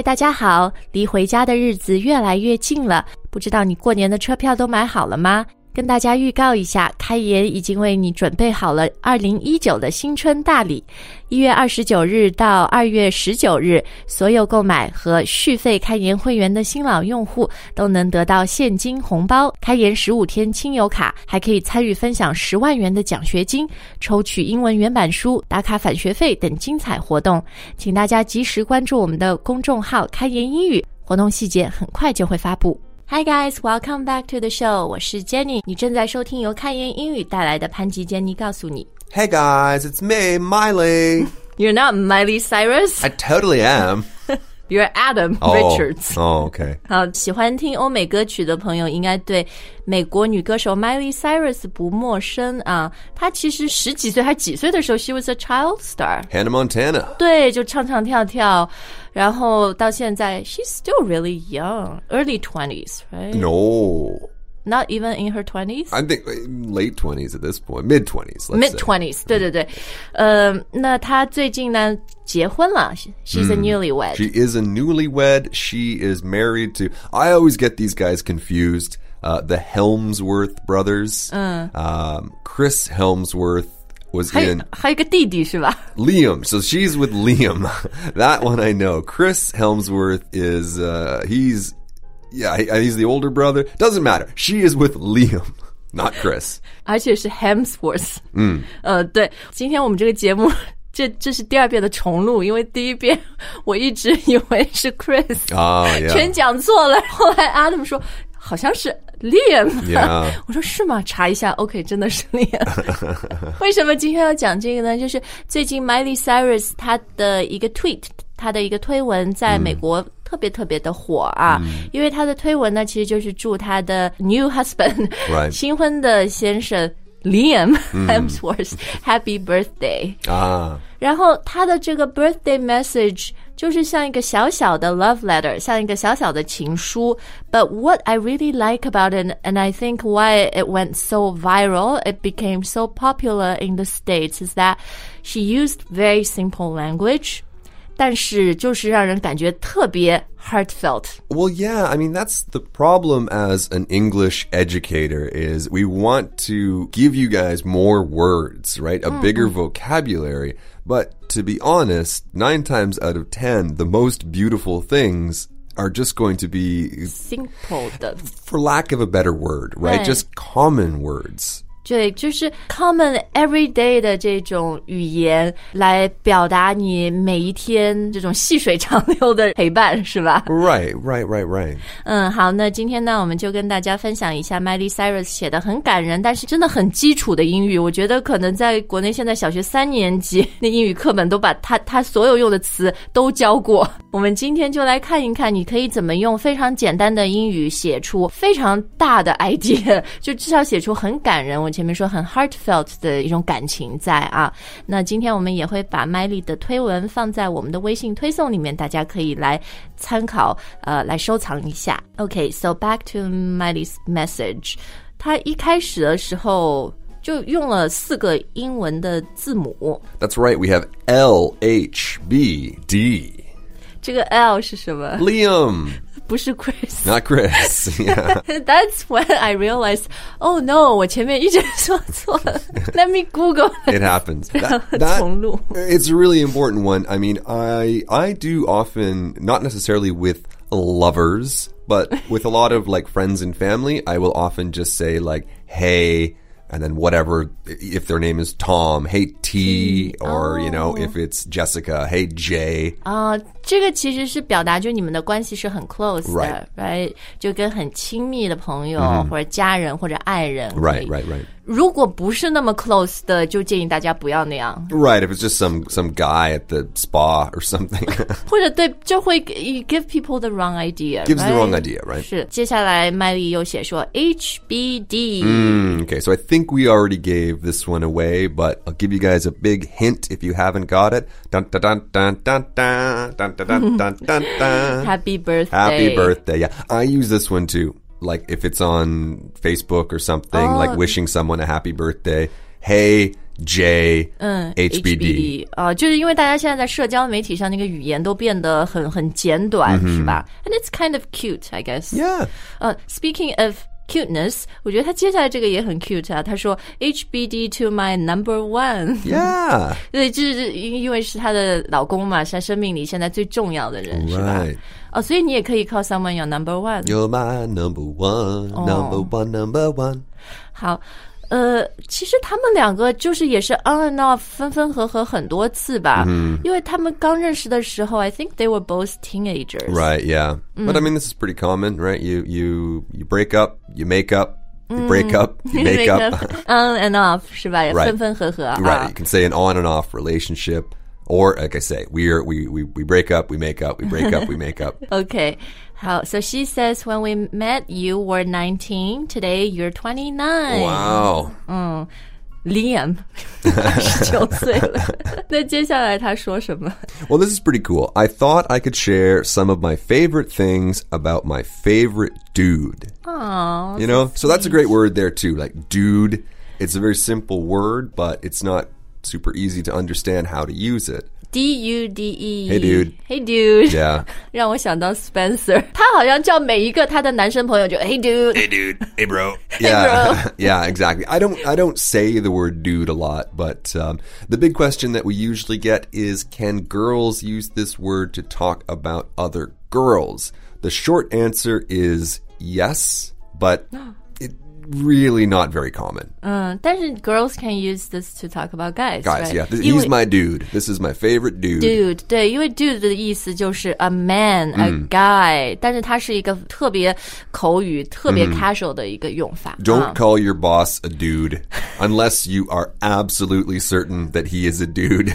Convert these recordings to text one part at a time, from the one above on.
大家好，离回家的日子越来越近了，不知道你过年的车票都买好了吗？跟大家预告一下，开言已经为你准备好了2019的新春大礼。1月29日到2月19日，所有购买和续费开言会员的新老用户都能得到现金红包、开言15天亲友卡，还可以参与分享10万元的奖学金、抽取英文原版书、打卡返学费等精彩活动。请大家及时关注我们的公众号开言英语，活动细节很快就会发布。Hi guys, welcome back to the show. 我是 Jenny， 你正在收听由开言英语带来的潘吉珍妮告诉你。 Hey guys, it's me, Miley. You're not Miley Cyrus? I totally am. You're Adam Richards. Oh, okay. 好，喜欢听欧美歌曲的朋友应该对美国女歌手 Miley Cyrus 不陌生啊。她其实10几岁还几岁的时候 ，she was a child star. Hannah Montana. 对，就唱唱跳跳，然后到现在 she's still really young, early 20s, right? No.Not even in her 20s? I think late 20s at this point. Mid-20s, let's say. Mid-20s, 对对对。那她最近呢结婚了 She's a newlywed. She is a newlywed. She is married to... I always get these guys confused. The Helmsworth brothers. Chris Helmsworth was in... 还有一个弟弟是吧 Liam. So she's with Liam. That one I know. Chris Helmsworth is... Yeah, he's the older brother. Doesn't matter. She is with Liam, not Chris. 而且是 Hemsworth. 对，今天我们这个节目这是第2遍的重录，因为第一遍我一直以为是 Chris， yeah. 全讲错了。后来 Adam 说好像是 Liam， yeah. 我说是吗？查一下 ，OK， 真的是 Liam。为什么今天要讲这个呢？就是最近 Miley Cyrus 她的一个 tweet， 她的一个推文在美国特别的火啊，因为她的推文呢，其实就是祝她的 new husband， 新婚的先生 Liam Hemsworth Happy Birthday 啊。然后她的这个 birthday message 就是像一个小小的 love letter， 像一个小小的情书。But what I really like about it, and I think why it went so viral, it became so popular in the States, is that she used very simple language.但是就是让人感觉特别 heartfelt. Well, yeah, I mean, that's the problem as an English educator is we want to give you guys more words, right? A bigger vocabulary. But to be honest, 9 times out of 10, the most beautiful things are just going to be... simple 的 For lack of a better word, right? Just common words. 对，就是 common everyday 的这种语言来表达你每一天这种细水长流的陪伴，是吧 ？Right. 好，那今天呢，我们就跟大家分享一下 Miley Cyrus 写的很感人，但是真的很基础的英语。我觉得可能在国内现在小学3年级那英语课本都把他所有用的词都教过。我们今天就来看一看，你可以怎么用非常简单的英语写出非常大的 idea， 就至少写出很感人。我前面说很 heartfelt 的一种感情在啊。那今天我们也会把 Miley 的推文放在我们的微信推送里面，大家可以来参考，来收藏一下。Okay, so back to Miley's message. 他一开始的时候就用了4个英文的字母。 That's right, we have L, H, B, D. 这个 L 是什么 ？Liam. 不是 Chris. Not Chris, yeah. That's when I realized, oh no, 我前面一直说错了。Let me Google it. It happens. 重录。 It's a really important one. I mean, I do often, not necessarily with lovers, but with a lot of like friends and family, I will often just say like, hey, and then whatever, if their name is Tom, hey T, or, you know, if it's Jessica, hey J. 这个其实是表达就你们的关系是很 close 的 right? 就跟很亲密的朋友或者家人或者爱人 Right. 如果不是那么 close 的，就建议大家不要那样 Right, if it's just some guy at the spa or something. 或者对，就会 you give people the wrong idea. Gives right? the wrong idea, right? 是，接下来 Miley 又写说 HBD. Okay, so I think we already gave this one away, but I'll give you guys a big hint if you haven't got it. Dun, dun, dun, dun, dun, dun, dun, dun, dun, dun, dun. Happy birthday. Happy birthday, yeah. I use this one too. Like if it's on Facebook or something, like wishing someone a happy birthday. Hey, J, HBD. 就是因为大家现在在社交媒体上那个语言都变得很简短，是吧？ And it's kind of cute, I guess. Yeah. Speaking of cuteness, 我觉得他接下来这个也很 cute 啊。他说 HBD to my number one. Yeah. 对，就是因为是她的老公嘛，是她生命里现在最重要的人，是吧？所以你也可以 call someone your number one. You're my number one, number one, number one. 好。其实他们两个就是也是 on and off 分分合合很多次吧，因为他们刚认识的时候 I think they were both teenagers. Right, yeah. But I mean, this is pretty common, right? You break up, you make up, you break up, you make up. On and off 是吧？ Right. 分分合合。 Right, you can say an on and off relationship. Or, like I say, we break up, we make up, we break up, we make up. Okay. 好, so she says, when we met, you were 19. Today, you're 29. Wow. Liam, 29岁了。那接下来他说什么？ Well, this is pretty cool. I thought I could share some of my favorite things about my favorite dude. Aww. You know? So that's a great word there, too. Like, dude. It's a very simple word, but it's not super easy to understand how to use it. D-U-D-E. Hey, dude. Hey, dude. Yeah. 让我想到 Spencer. 他好像叫每一个他的男生朋友就 Hey, dude. Hey, dude. Hey, bro. Hey, Yeah. bro. Yeah, exactly. I don't say the word dude a lot, but the big question that we usually get is, can girls use this word to talk about other girls? The short answer is yes, but really not very common. 但是 girls can use this to talk about guys. Guys, right? yeah. He's my dude. This is my favorite dude. Dude, 对，因为 dude 的意思就是 a man, a guy, 但是它是一个特别口语、特别 casual 的一个用法。 Don't call your boss a dude unless you are absolutely certain that he is a dude.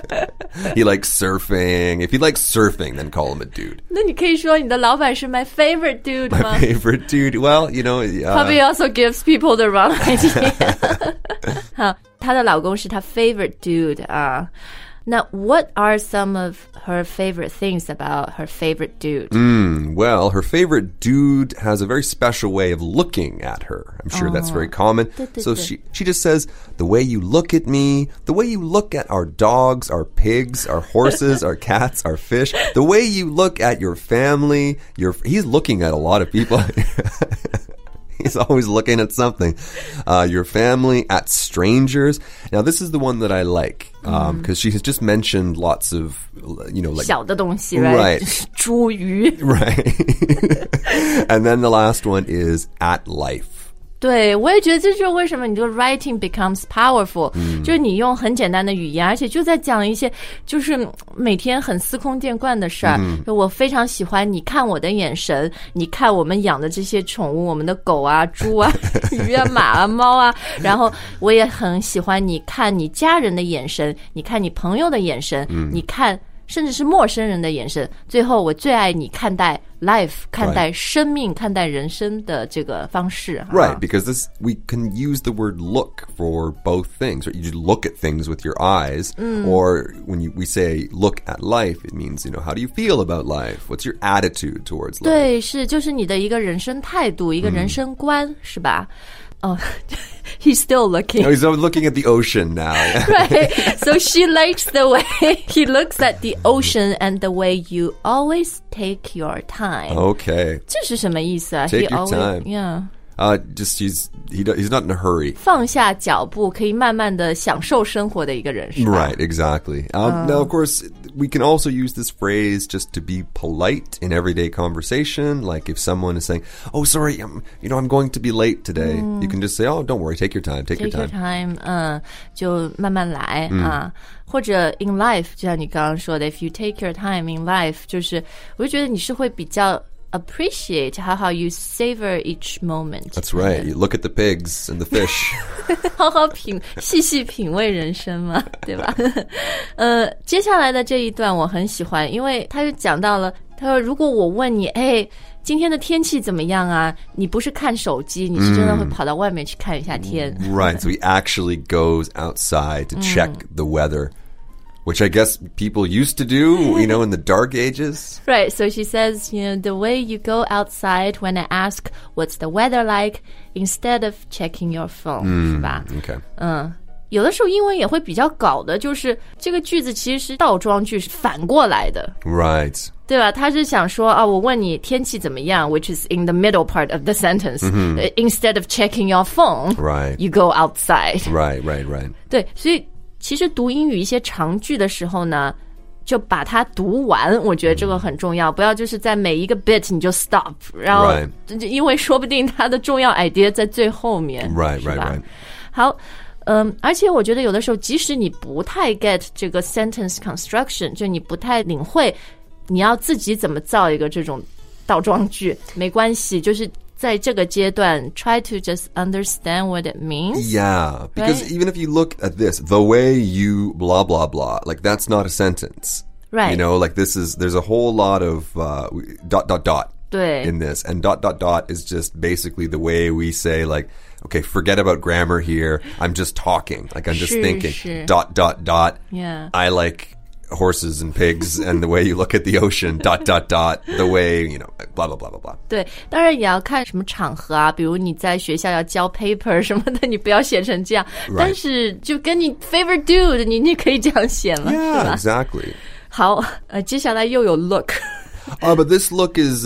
He likes surfing. If he likes surfing, then call him a dude. 那你可以说你的老板是 my favorite dude 吗？ My favorite dude. Well, you know, Probably also gives people the wrong idea. 好，她的老公是她 favorite dude 啊。Now, what are some of her favorite things about her favorite dude? Well, her favorite dude has a very special way of looking at her. I'm sure that's very common. So she just says, the way you look at me, the way you look at our dogs, our pigs, our horses, our cats, our fish, the way you look at your family, he's looking at a lot of people. He's always looking at something. Your family, at strangers. Now, this is the one that I like because she has just mentioned lots of, you know, like 小的东西 right? 猪鱼 Right. And then the last one is at life. 对，我也觉得这就是为什么你这个 writing becomes powerful，就是你用很简单的语言，而且就在讲一些就是每天很司空见惯的事儿。就我非常喜欢你看我的眼神，你看我们养的这些宠物，我们的狗啊、猪啊、鱼啊、马啊、猫啊，然后我也很喜欢你看你家人的眼神，你看你朋友的眼神，你看甚至是陌生人的眼神。最后，我最爱你看待 life, 看待生命，看待人生的这个方式。 Right, because we can use the word look for both things. Right? You just look at things with your eyes, or when we say look at life, it means, you know, how do you feel about life? What's your attitude towards life? 对，是就是你的一个人生态度，一个人生观，是吧？Oh, he's still looking. Oh, he's looking at the ocean now. Right. So she likes the way he looks at the ocean and the way you always take your time. Okay. 这是什么意思啊？ Take He your always, time. Yeah. Just he's not in a hurry. 放下脚步，可以慢慢的享受生活的一个人，是吧？ Right, exactly. Now, of course, we can also use this phrase just to be polite in everyday conversation. Like if someone is saying, "Oh, sorry, I'm going to be late today," you can just say, "Oh, don't worry, take your time, take your Take your time." time, 就慢慢来啊。或者 in life，就像你刚刚说的 ，if you take your time in life，就是我就觉得你是会比较appreciate how you savor each moment. That's right. You look at the pigs and the fish. 好好细细品味人生嘛，对吧？接下来的这一段我很喜欢，因为他就讲到了，他说如果我问你，今天的天气怎么样啊？你不是看手机，你是真的会跑到外面去看一下天。 Right. So he actually goes outside to check the weather. Which I guess people used to do, you know, in the dark ages. Right, so she says, you know, the way you go outside when I ask what's the weather like, instead of checking your phone, 是吧？ Okay. 有的时候英文也会比较搞的，就是这个句子其实是倒装句，是反过来的。 Right. 对吧？他是想说啊，我问你天气怎么样 which is in the middle part of the sentence. Instead of checking your phone, Right. you go outside. Right. 对，所以其实读英语一些长句的时候呢，就把它读完，我觉得这个很重要，不要就是在每一个 bit 你就 stop， 然后因为说不定它的重要 idea 在最后面。 Right. 好。而且我觉得有的时候，即使你不太 get 这个 sentence construction， 就你不太领会，你要自己怎么造一个这种倒装句，没关系，就是在这个阶段 try to just understand what it means. Yeah, because even if you look at this, the way you blah, blah, blah, like that's not a sentence. Right. You know, like there's a whole lot of dot, dot, dot in this. And dot, dot, dot is just basically the way we say like, okay, forget about grammar here. I'm just talking. Like I'm just thinking. Dot, dot, dot. Yeah. I like horses and pigs and the way you look at the ocean. Dot, dot, dot. The way, you know, blah, blah, blah, blah, blah. 对，当然也要看什么场合啊，比如你在学校要交 paper 什么的，你不要写成这样。但是就跟你 favorite dude， 你可以这样写了， Yeah, 是吧？ exactly. 好，接下来又有 look. But this look is...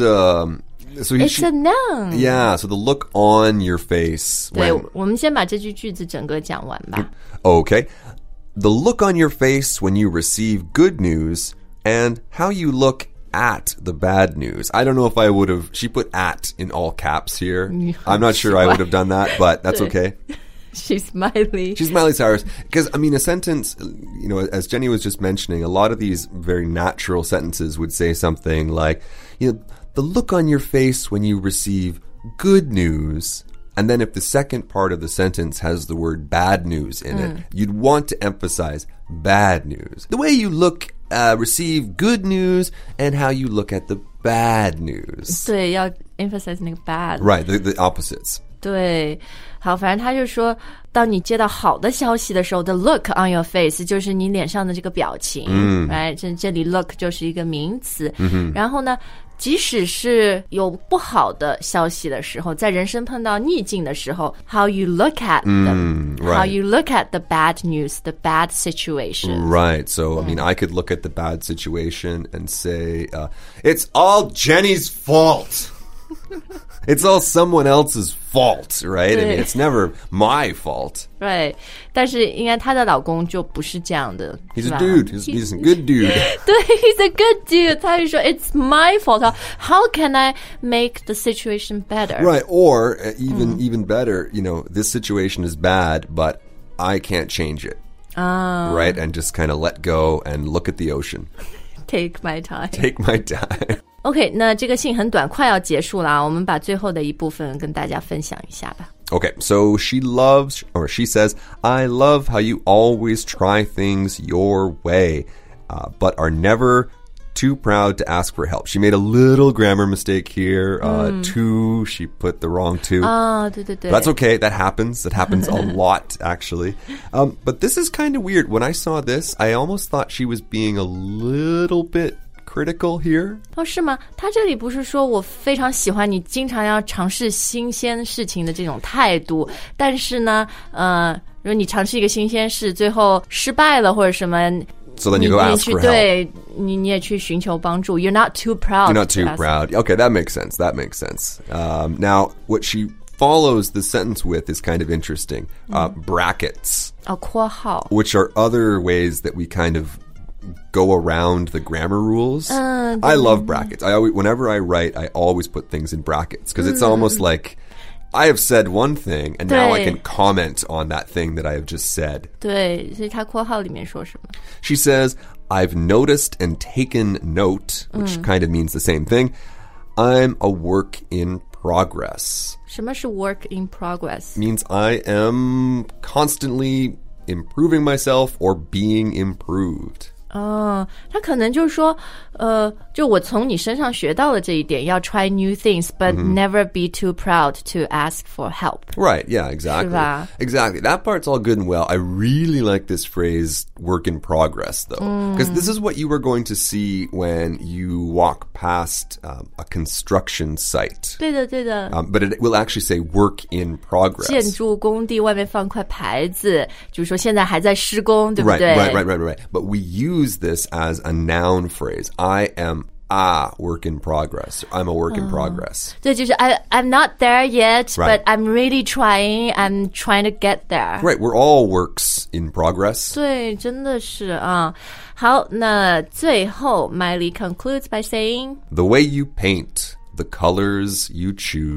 So It's a noun. Yeah, so the look on your face. 对，我们先把这句句子整个讲完吧。 Okay. The look on your face when you receive good news and how you look at the bad news. I don't know if I would have... She put at in all caps here. I'm not sure I would have done that, but that's okay. She's Miley. She's Miley Cyrus. Because, I mean, a sentence, you know, as Jenny was just mentioning, a lot of these very natural sentences would say something like, you know, the look on your face when you receive good news. And then if the second part of the sentence has the word bad news in it, you'd want to emphasize bad news. The way you look, receive good news and how you look at the bad news. 对，要 emphasize 那个 bad. Right, the opposites. 对，好，反正他就说，当你接到好的消息的时候 ，the look on your face 就是你脸上的这个表情，这里 look 就是一个名词，然后呢，即使是有不好的消息的时候，在人生碰到逆境的时候 ，how you look at them, how you look at the bad news, the bad situation. Right. So, I mean, I could look at the bad situation and say, it's all Jenny's fault. It's all someone else's fault, right? I mean, it's never my fault. Right. 但是应该她的老公就不是这样的。 He's a dude. He's a good dude. 对 he's a good dude. 他就说 it's my fault. How can I make the situation better? Right. Or even better, you know, this situation is bad, but I can't change it. Right? And just kind of let go and look at the ocean. Take my time. Take my time. OK, 那这个信很短，快要结束了，我们把最后的一部分跟大家分享一下吧。 Okay, so she says, I love how you always try things your way, but are never too proud to ask for help. She made a little grammar mistake here. To, she put the wrong to. 对对对。 That's okay. That happens. That happens a lot, actually. But this is kind of weird. When I saw this, I almost thought she was being a little bit critical here. 哦，是吗？他这里不是说我非常喜欢你经常要尝试新鲜事情的这种态度，但是呢，如果你尝试一个新鲜事，最后失败了或者什么。 So then you go ask for help. 对，你也去寻求帮助。You're not too proud. You're not too proud. Okay, that makes sense. That makes sense. Now, what she follows the sentence with is kind of interesting. Brackets. 括号 Which are other ways that we kind of go around the grammar rules. I love brackets. Whenever I write, I always put things in brackets because it's almost like I have said one thing and now I can comment on that thing that I have just said. 对，所以他括号里面说什么？ She says, I've noticed and taken note, which kind of means the same thing. I'm a work in progress. 什么是 work in progress? Means I am constantly improving myself or being improved. 哦，他可能就是说，就我从你身上学到了这一点，要 try new things, but never be too proud to ask for help. Right, yeah, exactly. 是吧？ Exactly. That part's all good and well. I really like this phrase, work in progress, though. Because this is what you are going to see when you walk past a construction site. 对的，对的。 But it will actually say work in progress. 建筑工地外面放块牌子，就是说现在还在施工，对不对？ Right. But we use this as a noun phrase. I am a work in progress. I'm a work in progress. 对，就是 I'm not there yet, Right. but I'm really trying. I'm trying to get there. Right, we're all works in progress. 对，真的是啊。好，那最后 Miley concludes by saying, The way you paint, the colors you choose. ...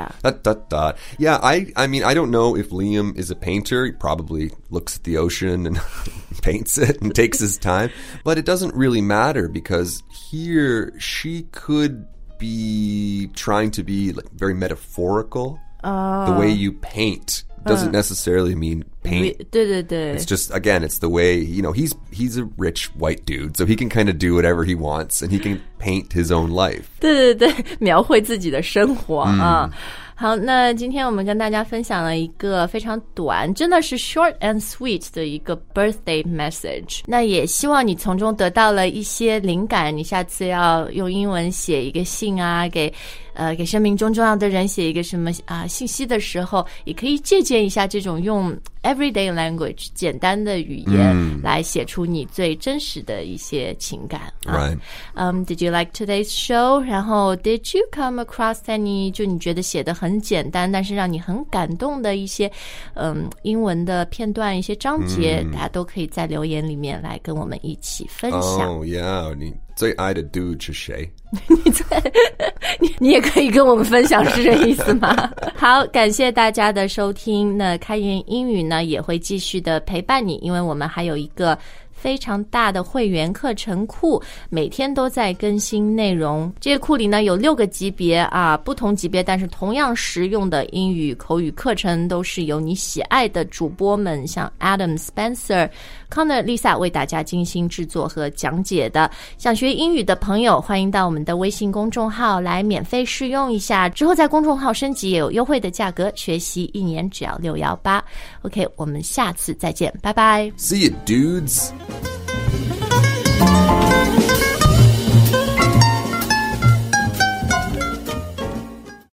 Yeah, I mean, I don't know if Liam is a painter. He probably looks at the ocean and paints it and takes his time. But it doesn't really matter because here she could be trying to be like very metaphorical. The way you paint doesn't necessarily mean paint. 对对对。 It's just, again, it's the way, you know, he's a rich white dude, so he can kind of do whatever he wants, and he can paint his own life. 对对对，描绘自己的生活啊。好，那今天我们跟大家分享了一个非常短，真的是 short and sweet 的一个 birthday message。那也希望你从中得到了一些灵感，你下次要用英文写一个信啊，给生命中重要的人写一个什么信息的时候，也可以借鉴一下这种用 everyday language 简单的语言来写出你最真实的一些情感。 Right. Did you like today's show? 然后 Did you come across any 就你觉得写得很简单，但是让你很感动的一些英文的片段、一些章节，大家都可以在留言里面来跟我们一起分享。 Oh, yeah. 你最爱的 dude 是谁？ 你也可以跟我们分享，是这意思吗？好，感谢大家的收听。那开言英语呢也会继续的陪伴你，因为我们还有一个非常大的会员课程库，每天都在更新内容。这个库里呢有6个级别啊，不同级别但是同样实用的英语口语课程，都是由你喜爱的主播们，像 Adam、Spencer、Connor、Lisa 为大家精心制作和讲解的。想学英语的朋友，欢迎到我们的微信公众号来免费试用一下，之后在公众号升级也有优惠的价格，学习1年只要618。OK， 我们下次再见，拜拜。 See you, dudes.